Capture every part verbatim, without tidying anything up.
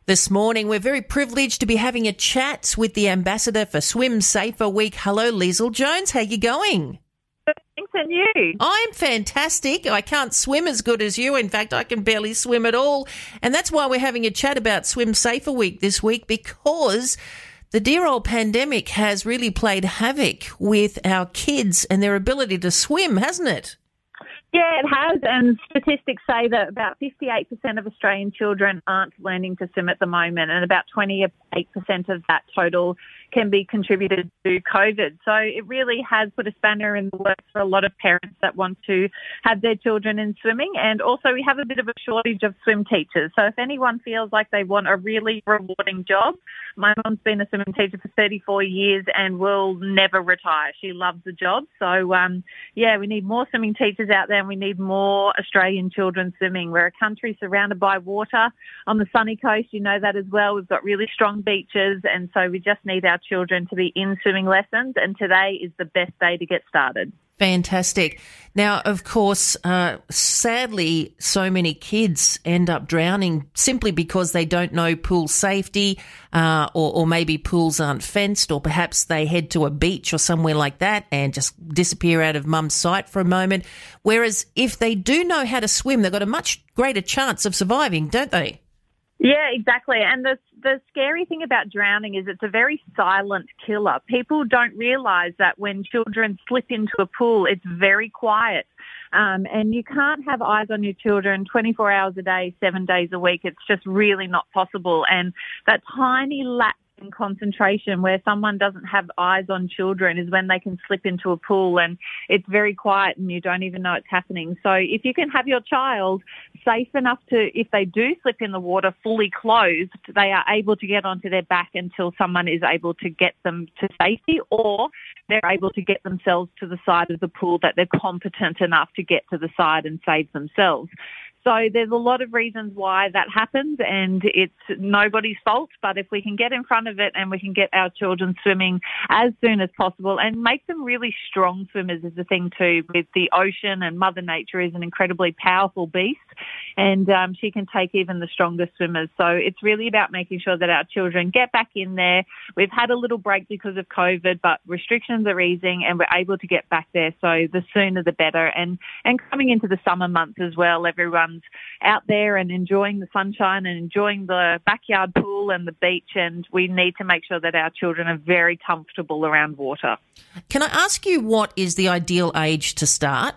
This morning, we're very privileged to be having a chat with the ambassador for Swim Safer Week. Hello, Liesl Jones. How you going? Thanks, and you? I'm fantastic. I can't swim as good as you. In fact, I can barely swim at all. And that's why we're having a chat about Swim Safer Week this week, because the dear old pandemic has really played havoc with our kids and their ability to swim, hasn't it? Yeah, it has, and statistics say that about fifty-eight percent of Australian children aren't learning to swim at the moment, and about twenty-eight percent of that total can be contributed to COVID. So it really has put a spanner in the works for a lot of parents that want to have their children in swimming. And also we have a bit of a shortage of swim teachers. So if anyone feels like they want a really rewarding job, my mum's been a swimming teacher for thirty-four years and will never retire. She loves the job. So, um, yeah, we need more swimming teachers out there, and we need more Australian children swimming. We're a country surrounded by water on the sunny coast. You know that as well. We've got really strong beaches, and so we just need our children to be in swimming lessons, and today is the best day to get started. Fantastic. Now, of course, uh, sadly, so many kids end up drowning simply because they don't know pool safety, uh, or, or maybe pools aren't fenced, or perhaps they head to a beach or somewhere like that and just disappear out of mum's sight for a moment. Whereas if they do know how to swim, they've got a much greater chance of surviving, don't they? Yeah, exactly. And the the scary thing about drowning is it's a very silent killer. People don't realise that when children slip into a pool, it's very quiet. Um, and you can't have eyes on your children twenty-four hours a day, seven days a week. It's just really not possible. And that tiny lapse in concentration where someone doesn't have eyes on children is when they can slip into a pool, and it's very quiet and you don't even know it's happening. So if you can have your child safe enough to, if they do slip in the water fully closed, they are able to get onto their back until someone is able to get them to safety, or they're able to get themselves to the side of the pool that they're competent enough to get to the side and save themselves. So there's a lot of reasons why that happens, and it's nobody's fault. But if we can get in front of it and we can get our children swimming as soon as possible and make them really strong swimmers is the thing too. With the ocean, and Mother Nature is an incredibly powerful beast, and um, she can take even the strongest swimmers. So it's really about making sure that our children get back in there. We've had a little break because of COVID, but restrictions are easing and we're able to get back there. So the sooner the better. And, and coming into the summer months as well, everyone out there and enjoying the sunshine and enjoying the backyard pool and the beach, and we need to make sure that our children are very comfortable around water. Can I ask you, what is the ideal age to start?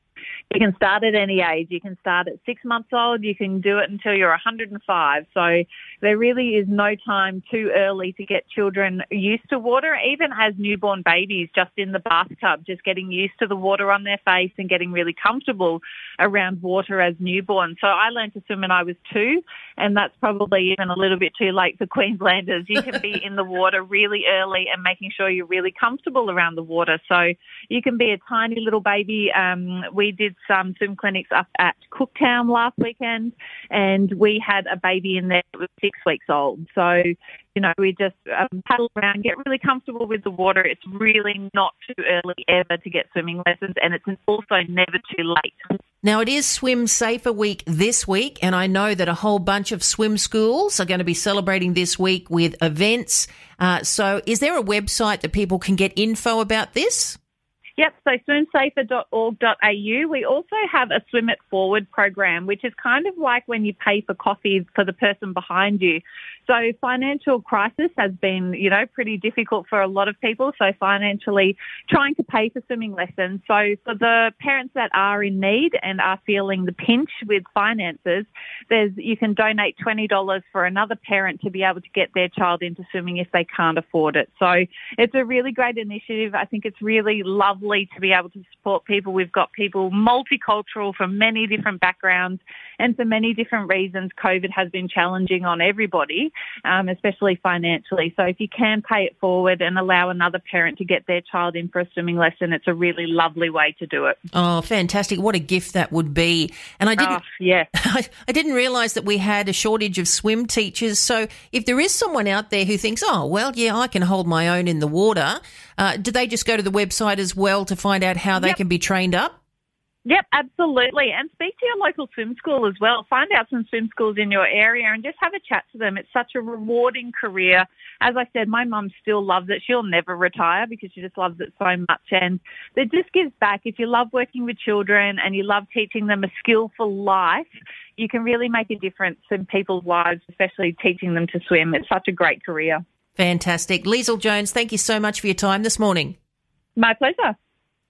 You can start at any age. You can start at six months old. You can do it until you're one hundred five. So there really is no time too early to get children used to water, even as newborn babies, just in the bathtub, just getting used to the water on their face and getting really comfortable around water as newborn. So I learned to swim when I was two, and that's probably even a little bit too late for Queenslanders. You can be in the water really early and making sure you're really comfortable around the water. So you can be a tiny little baby. Um, we did some swim clinics up at Cooktown last weekend, and we had a baby in there that was six weeks old. So, you know, we just um, paddle around, get really comfortable with the water. It's really not too early ever to get swimming lessons, and it's also never too late. Now, it is Swim Safer Week this week, and I know that a whole bunch of swim schools are going to be celebrating this week with events. Uh, so is there a website that people can get info about this? Yep, so swim safer dot org dot a u. We also have a Swim It Forward program, which is kind of like when you pay for coffee for the person behind you. So financial crisis has been, you know, pretty difficult for a lot of people. So financially trying to pay for swimming lessons. So for the parents that are in need and are feeling the pinch with finances, there's you can donate twenty dollars for another parent to be able to get their child into swimming if they can't afford it. So it's a really great initiative. I think it's really lovely to be able to support people. We've got people multicultural from many different backgrounds, and for many different reasons, COVID has been challenging on everybody, um, especially financially. So if you can pay it forward and allow another parent to get their child in for a swimming lesson, it's a really lovely way to do it. Oh, fantastic. What a gift that would be. And I didn't, oh, yeah. I, I didn't realise that we had a shortage of swim teachers. So if there is someone out there who thinks, oh, well, yeah, I can hold my own in the water, uh, do they just go to the website as well to find out how they Yep. can be trained up? Yep, absolutely. And speak to your local swim school as well. Find out some swim schools in your area and just have a chat to them. It's such a rewarding career. As I said, my mum still loves it. She'll never retire because she just loves it so much. And it just gives back. If you love working with children and you love teaching them a skill for life, you can really make a difference in people's lives, especially teaching them to swim. It's such a great career. Fantastic. Liesl Jones, thank you so much for your time this morning. My pleasure.